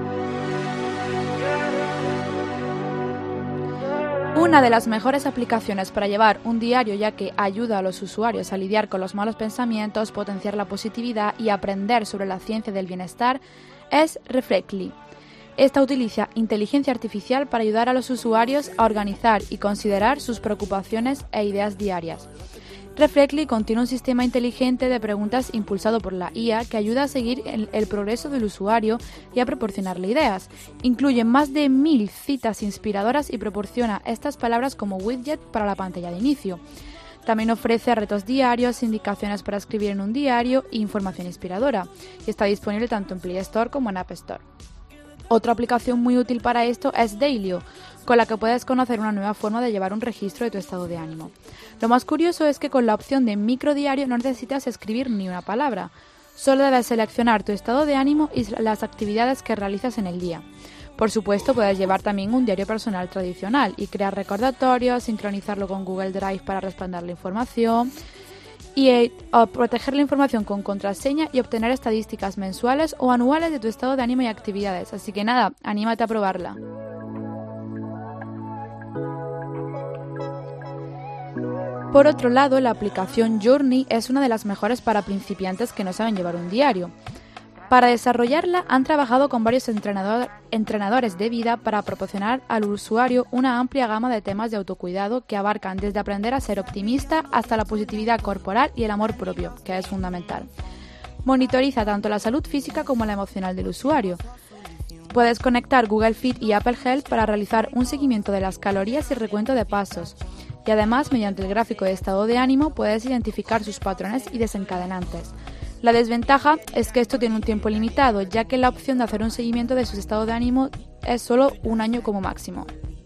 Q: Una de las mejores aplicaciones para llevar un diario, ya que ayuda a los usuarios a lidiar con los malos pensamientos, potenciar la positividad y aprender sobre la ciencia del bienestar, es Reflectly. Esta utiliza inteligencia artificial para ayudar a los usuarios a organizar y considerar sus preocupaciones e ideas diarias. Reflectly contiene un sistema inteligente de preguntas impulsado por la I A que ayuda a seguir el, el progreso del usuario y a proporcionarle ideas. Incluye más de mil citas inspiradoras y proporciona estas palabras como widget para la pantalla de inicio. También ofrece retos diarios, indicaciones para escribir en un diario e información inspiradora. Y está disponible tanto en Play Store como en App Store. Otra aplicación muy útil para esto es Dailyo, con la que puedes conocer una nueva forma de llevar un registro de tu estado de ánimo. Lo más curioso es que con la opción de microdiario no necesitas escribir ni una palabra. Solo debes seleccionar tu estado de ánimo y las actividades que realizas en el día. Por supuesto, puedes llevar también un diario personal tradicional y crear recordatorios, sincronizarlo con Google Drive para respaldar la información y eh, proteger la información con contraseña y obtener estadísticas mensuales o anuales de tu estado de ánimo y actividades. Así que nada, anímate a probarla. Por otro lado, la aplicación Journey es una de las mejores para principiantes que no saben llevar un diario. Para desarrollarla han trabajado con varios entrenador, entrenadores de vida para proporcionar al usuario una amplia gama de temas de autocuidado que abarcan desde aprender a ser optimista hasta la positividad corporal y el amor propio, que es fundamental. Monitoriza tanto la salud física como la emocional del usuario. Puedes conectar Google Fit y Apple Health para realizar un seguimiento de las calorías y recuento de pasos. Y además, mediante el gráfico de estado de ánimo, puedes identificar sus patrones y desencadenantes. La desventaja es que esto tiene un tiempo limitado, ya que la opción de hacer un seguimiento de su estado de ánimo es solo un año como máximo.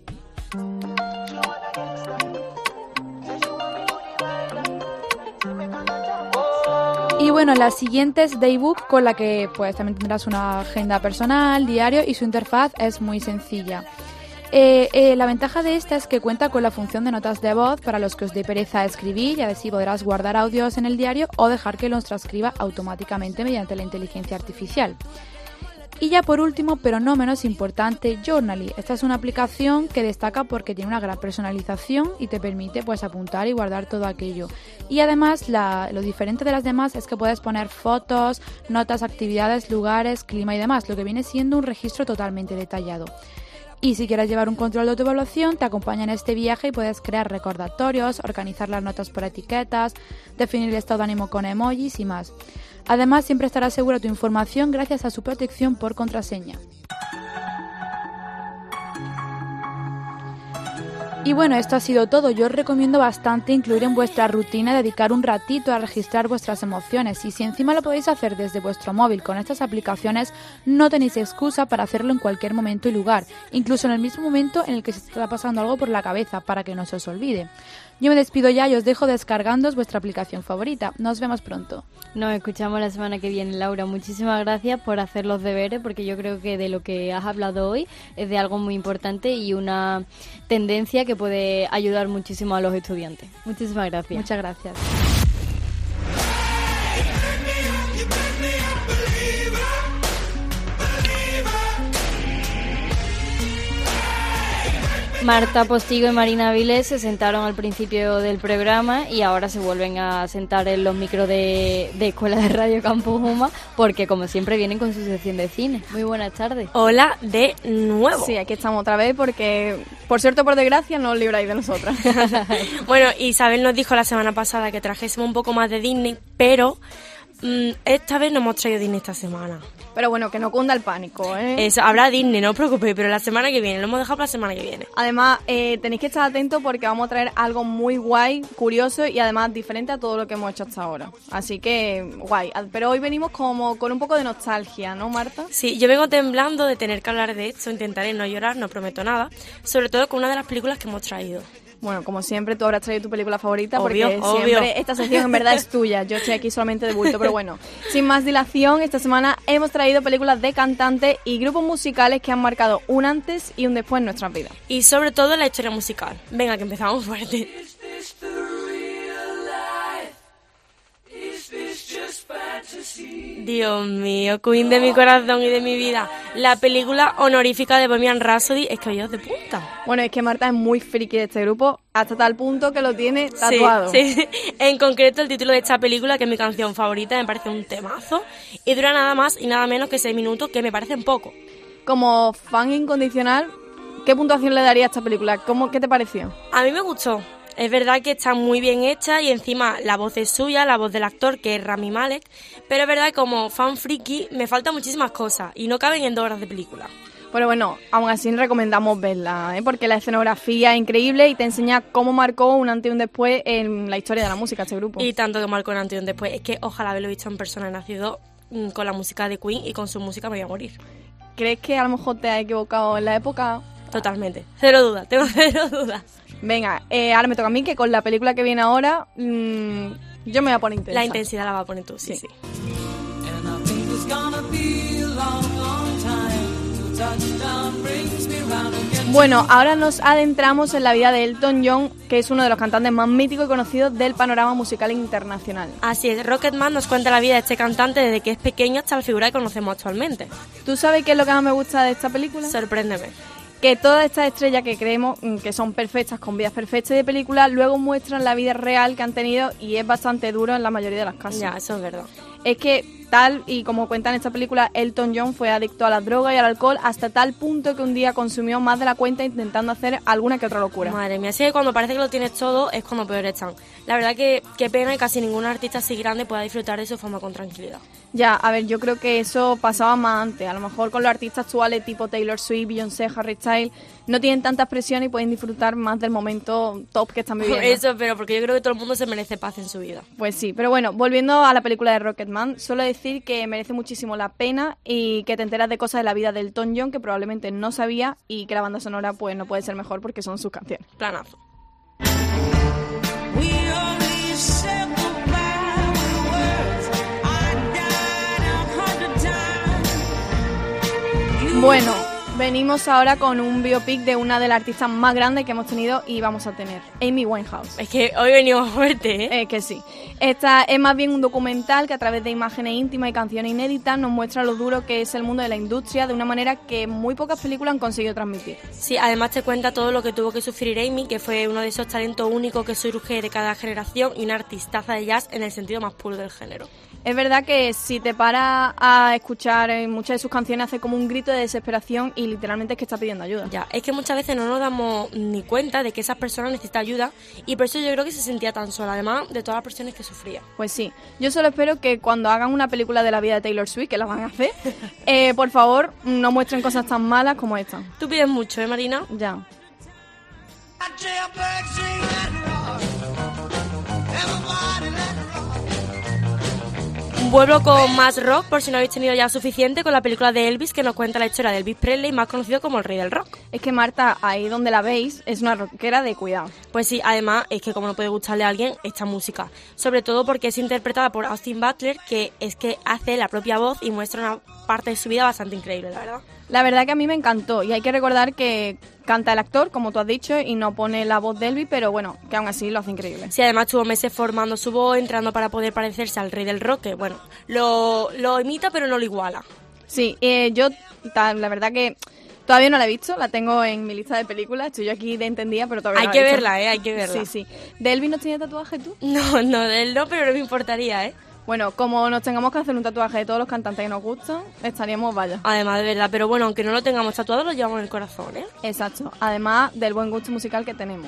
Q: Y bueno, la siguiente es Daybook, con la que pues también tendrás una agenda personal, diario, y su interfaz es muy sencilla. Eh, eh, la ventaja de esta es que cuenta con la función de notas de voz para los que os dé pereza escribir, y así podrás guardar audios en el diario o dejar que los transcriba automáticamente mediante la inteligencia artificial. Y ya por último, pero no menos importante, Journaly. Esta es una aplicación que destaca porque tiene una gran personalización y te permite pues apuntar y guardar todo aquello. Y además la, lo diferente de las demás es que puedes poner fotos, notas, actividades, lugares, clima y demás, lo que viene siendo un registro totalmente detallado. Y si quieres llevar un control de tu evaluación, te acompaña en este viaje y puedes crear recordatorios, organizar las notas por etiquetas, definir el estado de ánimo con emojis y más. Además, siempre estará segura tu información gracias a su protección por contraseña. Y bueno, esto ha sido todo. Yo os recomiendo bastante incluir en vuestra rutina dedicar un ratito a registrar vuestras emociones, y si encima lo podéis hacer desde vuestro móvil con estas aplicaciones, no tenéis excusa para hacerlo en cualquier momento y lugar, incluso en el mismo momento en el que se está pasando algo por la cabeza, para que no se os olvide. Yo me despido ya y os dejo descargándoos vuestra aplicación favorita. Nos vemos pronto.
B: Nos escuchamos la semana que viene, Laura. Muchísimas gracias por hacer los deberes, porque yo creo que de lo que has hablado hoy es de algo muy importante y una tendencia que puede ayudar muchísimo a los estudiantes. Muchísimas gracias.
Q: Muchas gracias.
B: Marta Postigo y Marina Avilés se sentaron al principio del programa y ahora se vuelven a sentar en los micros de, de Escuela de Radio Campus Uma, porque como siempre vienen con su sección de cine. Muy buenas tardes.
D: Hola de nuevo.
E: Sí, aquí estamos otra vez porque, por cierto, por desgracia, no os libráis de nosotras.
D: Bueno, Isabel nos dijo la semana pasada que trajésemos un poco más de Disney, pero mm, esta vez no hemos traído Disney esta semana.
E: Pero bueno, que no cunda el pánico, ¿eh?
D: Eso, habrá Disney, no os preocupéis, pero la semana que viene, lo hemos dejado para la semana que viene.
E: Además, eh, tenéis que estar atentos porque vamos a traer algo muy guay, curioso y además diferente a todo lo que hemos hecho hasta ahora. Así que, guay. Pero hoy venimos como con un poco de nostalgia, ¿no, Marta?
D: Sí, yo vengo temblando de tener que hablar de esto, intentaré no llorar, no prometo nada, sobre todo con una de las películas que hemos traído.
E: Bueno, como siempre, tú habrás traído tu película favorita
D: Obvio,
E: porque
D: obvio.
E: siempre esta sección en verdad es tuya. Yo estoy aquí solamente de bulto, pero bueno. Sin más dilación, esta semana hemos traído películas de cantantes y grupos musicales que han marcado un antes y un después en nuestras vidas.
D: Y sobre todo en la historia musical. Venga, que empezamos fuerte. Dios mío, Queen de mi corazón y de mi vida. La película honorífica de Bohemian Rhapsody es que hoy os de punta.
E: Bueno, es que Marta es muy friki de este grupo, hasta tal punto que lo tiene tatuado.
D: Sí, sí. En concreto, el título de esta película, que es mi canción favorita, me parece un temazo. Y dura nada más y nada menos que seis minutos, que me parecen poco.
E: Como fan incondicional, ¿qué puntuación le daría a esta película? ¿Cómo, ¿Qué te pareció?
D: A mí me gustó. Es verdad que está muy bien hecha y encima la voz es suya, la voz del actor, que es Rami Malek, pero es verdad que como fan friki me faltan muchísimas cosas y no caben en dos horas de película.
E: Pero bueno, aún así recomendamos verla, ¿eh? Porque la escenografía es increíble y te enseña cómo marcó un antes y un después en la historia de la música este grupo.
D: Y tanto que marcó un antes y un después. Es que ojalá haberlo visto en persona. He nacido mmm, con la música de Queen y con su música me voy a morir.
E: ¿Crees que a lo mejor te has equivocado en la época?
D: Totalmente. Cero dudas, tengo cero dudas.
E: Venga, eh, ahora me toca a mí que con la película que viene ahora mmm, yo me voy a poner intensa.
D: La intensidad la va a poner tú, sí, sí. sí.
E: Bueno, ahora nos adentramos en la vida de Elton John, que es uno de los cantantes más míticos y conocidos del panorama musical internacional.
D: Así es, Rocketman nos cuenta la vida de este cantante desde que es pequeño hasta la figura que conocemos actualmente.
E: ¿Tú sabes qué es lo que más me gusta de esta película?
D: Sorpréndeme.
E: Que todas estas estrellas que creemos que son perfectas, con vidas perfectas de película, luego muestran la vida real que han tenido y es bastante duro en la mayoría de las casos.
D: Ya, eso es verdad.
E: Es que tal y como cuentan en esta película, Elton John fue adicto a las drogas y al alcohol hasta tal punto que un día consumió más de la cuenta intentando hacer alguna que otra locura.
D: Madre mía, así que cuando parece que lo tienes todo es cuando peor están. La verdad que qué pena que casi ningún artista así grande pueda disfrutar de su fama con tranquilidad.
E: Ya, a ver, yo creo que eso pasaba más antes. A lo mejor con los artistas actuales tipo Taylor Swift, Beyoncé, Harry Styles, no tienen tanta presión y pueden disfrutar más del momento top que están viviendo.
D: Eso, pero porque yo creo que todo el mundo se merece paz en su vida.
E: Pues sí, pero bueno, volviendo a la película de Rocketman, suelo decir que merece muchísimo la pena y que te enteras de cosas de la vida de Elton John que probablemente no sabía y que la banda sonora pues no puede ser mejor porque son sus canciones.
D: Planazo.
E: Bueno, venimos ahora con un biopic de una de las artistas más grandes que hemos tenido y vamos a tener, Amy Winehouse.
D: Es que hoy venimos fuerte, ¿eh?
E: Es que sí. Esta es más bien un documental que a través de imágenes íntimas y canciones inéditas nos muestra lo duro que es el mundo de la industria de una manera que muy pocas películas han conseguido transmitir.
D: Sí, además te cuenta todo lo que tuvo que sufrir Amy, que fue uno de esos talentos únicos que surge de cada generación y una artistaza de jazz en el sentido más puro del género.
E: Es verdad que si te paras a escuchar en muchas de sus canciones hace como un grito de desesperación y literalmente es que está pidiendo ayuda.
D: Ya, es que muchas veces no nos damos ni cuenta de que esas personas necesitan ayuda y por eso yo creo que se sentía tan sola, además de todas las presiones que sufría.
E: Pues sí, yo solo espero que cuando hagan una película de la vida de Taylor Swift, que la van a hacer, eh, por favor no muestren cosas tan malas como esta.
D: Tú pides mucho, ¿eh, Marina?
E: Ya.
D: Vuelvo con más rock, por si no habéis tenido ya suficiente, con la película de Elvis, que nos cuenta la historia de Elvis Presley, más conocido como el rey del rock.
E: Es que Marta, ahí donde la veis, es una rockera de cuidado.
D: Pues sí, además es que como no puede gustarle a alguien esta música, sobre todo porque es interpretada por Austin Butler, que es que hace la propia voz y muestra una parte de su vida bastante increíble, la verdad.
E: La verdad que a mí me encantó y hay que recordar que canta el actor, como tú has dicho, y no pone la voz de Elvis, pero bueno, que aún así lo hace increíble.
D: Sí, además estuvo meses formando su voz, entrando para poder parecerse al rey del rock, que bueno, lo, lo imita pero no lo iguala.
E: Sí, eh, yo la verdad que todavía no la he visto, la tengo en mi lista de películas, estoy yo aquí de entendida, pero todavía
D: hay
E: no
D: la he
E: visto.
D: Hay que verla, ¿eh? Hay que verla.
E: Sí, sí. ¿De Elvis no tienes tatuaje tú?
D: No, no, de él no, pero no me importaría, ¿eh?
E: Bueno, como nos tengamos que hacer un tatuaje de todos los cantantes que nos gustan, estaríamos vaya.
D: Además, de verdad, pero bueno, aunque no lo tengamos tatuado, lo llevamos en el corazón, ¿eh?
E: Exacto, además del buen gusto musical que tenemos.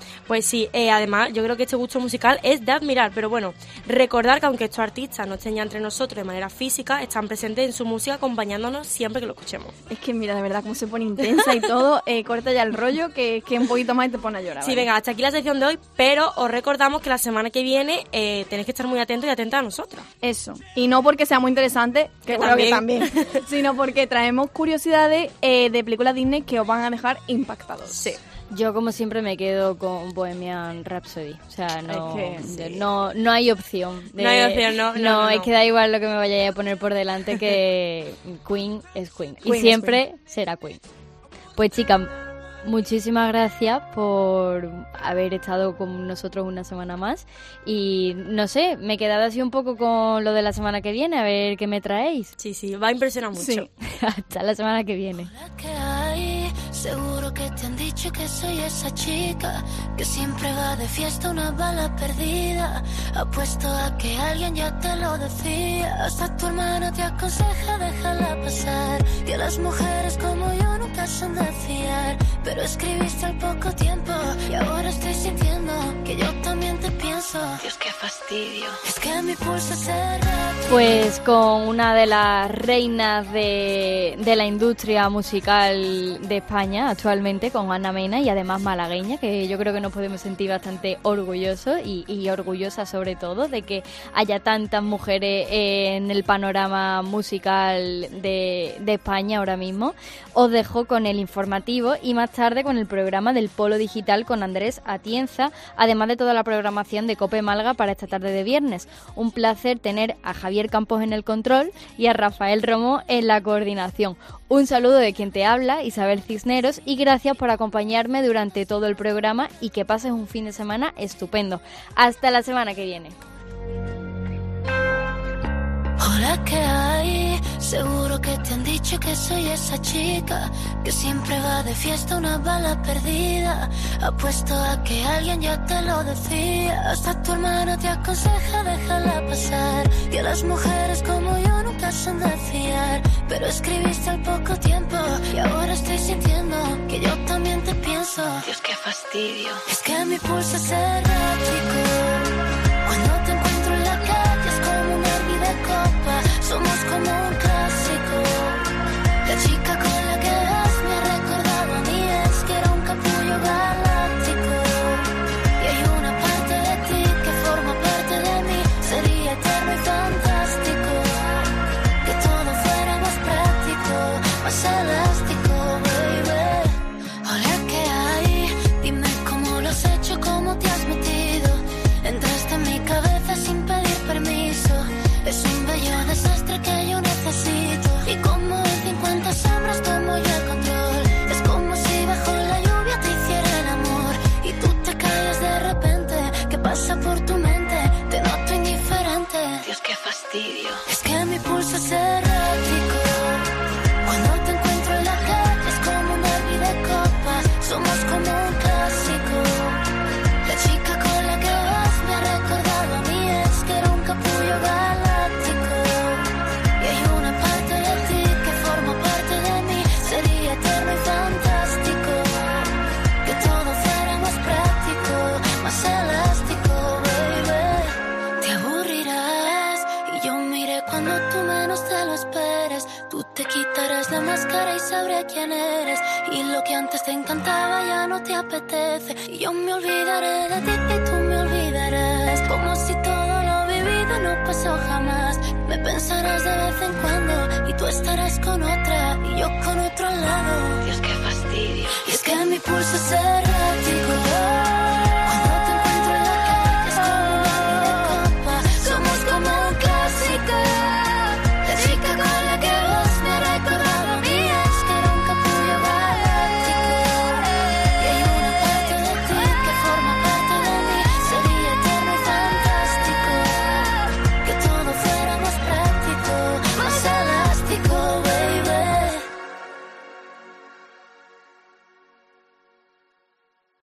D: Pues sí, eh, además yo creo que este gusto musical es de admirar, pero bueno, recordar que aunque estos artistas no estén ya entre nosotros de manera física, están presentes en su música acompañándonos siempre que lo escuchemos.
E: Es que mira, de verdad, cómo se pone intensa y todo, eh, corta ya el rollo, que, que un poquito más y te pone a llorar.
D: Sí,
E: ¿vale?
D: venga, hasta aquí la sección de hoy, pero os recordamos que la semana que viene eh, tenéis que estar muy atentos y atentas a nosotras.
E: Eso, y no porque sea muy interesante, que, que creo que también, sino porque traemos curiosidades eh, de películas Disney que os van a dejar impactados.
D: Sí.
B: Yo, como siempre, me quedo con Bohemian Rhapsody. O sea, no,
E: es que, sí.
B: no, no hay opción. De,
D: no hay opción, no. No,
B: no,
D: no,
B: es
D: no.
B: que da igual lo que me vaya a poner por delante, que Queen es Queen.
E: Queen
B: y siempre
E: Queen.
B: será Queen. Pues, chicas, muchísimas gracias por haber estado con nosotros una semana más. Y, no sé, me he quedado así un poco con lo de la semana que viene, a ver qué me traéis.
D: Sí, sí, va a impresionar mucho.
B: Sí. Hasta la semana que viene.
P: ¿Qué hay? Seguro que te han dicho que soy esa chica que siempre va de fiesta, una bala perdida. Apuesto a que alguien ya te lo decía. Hasta tu hermana te aconseja déjala pasar, que las mujeres como yo nunca son de fiar. Pero escribiste al poco tiempo y ahora estoy sintiendo que yo también te pienso. Dios, qué fastidio. Es que mi pulso se errático.
B: Pues con una de las reinas de, de la industria musical de España actualmente, con Ana Mena, y además malagueña, que yo creo que nos podemos sentir bastante orgullosos y, y orgullosas sobre todo de que haya tantas mujeres en el panorama musical de, de España ahora mismo. Os dejo con el informativo y más tarde con el programa del Polo Digital con Andrés Atienza, además de toda la programación de COPE Málaga para esta tarde de viernes. Un placer tener a Javier Campos en el control y a Rafael Romo en la coordinación. Un saludo de quien te habla, Isabel Cisneros, y gracias por acompañarme durante todo el programa y que pases un fin de semana estupendo. Hasta la semana que viene.
P: Hola, ¿qué hay? Seguro que te han dicho que soy esa chica que siempre va de fiesta, una bala perdida. Apuesto a que alguien ya te lo decía. Hasta tu hermana te aconseja déjala pasar, que las mujeres como yo nunca son de fiar. Pero escribiste al poco tiempo y ahora estoy sintiendo que yo también te pienso. Dios, qué fastidio. Es que mi pulso es errático. Cuando te encuentro en la calle es como un derbi de copa. Somos como un clásico. La chica con la que vas me ha recordado a mí, es que era un capullo galáctico. Y hay una parte de ti que forma parte de mí. Sería eterno y fantástico que todo fuera más práctico, más elástico, baby. Hola, ¿qué hay? Dime cómo lo has hecho, cómo te has metido. Entraste en mi cabeza sin pedir permiso. Es un bello desastre que yo necesito. Y como en cincuenta sombras tomo yo el control. Es como si bajo la lluvia te hiciera el amor y tú te callas de repente. ¿Qué pasa por tu mente? Te noto indiferente. Dios, qué fastidio. Es que mi pulso es errático. Cuando te encuentro en la calle es como un derbi de copas. Somos como un clásico. La chica con la que vas me ha recordado a mí, es que era un capullo galáctico. Y hay una parte de ti que forma parte de mí. Sería eterno y fantástico que todo fuera más práctico, más elástico, baby. Te aburrirás y yo miré cuando tú menos te lo esperes. Tú te quitarás la máscara y sabré quién eres. Y lo que antes te encantaba ya no te apetece. Y yo me olvidaré de ti y tú me olvidarás. Como si todo lo vivido no pasó jamás. Me pensarás de vez en cuando y tú estarás con otra y yo con otro al lado. Dios, qué fastidio. Y es que mi pulso se erra.